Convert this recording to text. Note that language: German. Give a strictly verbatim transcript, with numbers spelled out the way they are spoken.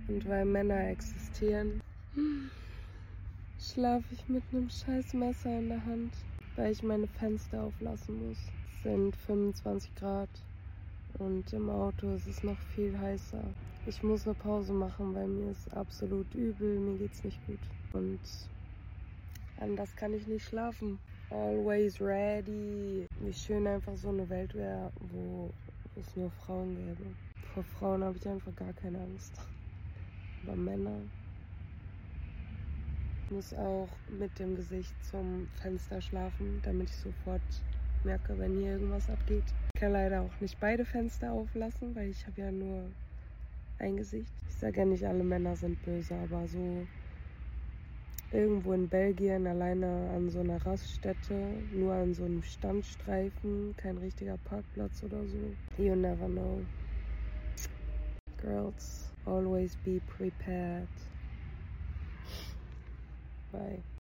Und weil Männer existieren, schlafe ich mit einem scheiß Messer in der Hand, weil ich meine Fenster auflassen muss. Es sind fünfundzwanzig Grad und im Auto ist es noch viel heißer. Ich muss eine Pause machen, weil mir ist absolut übel, mir geht's nicht gut. Und anders kann ich nicht schlafen. Always ready. Wie schön einfach so eine Welt wäre, wo es nur Frauen gäbe. Vor Frauen habe ich einfach gar keine Angst. Aber Männer. Ich muss auch mit dem Gesicht zum Fenster schlafen, damit ich sofort merke, wenn hier irgendwas abgeht. Ich kann leider auch nicht beide Fenster auflassen, weil ich habe ja nur ein Gesicht. Ich sage ja nicht, alle Männer sind böse, aber so irgendwo in Belgien, alleine an so einer Raststätte, nur an so einem Standstreifen, kein richtiger Parkplatz oder so. You never know. Girls, always be prepared. Bye.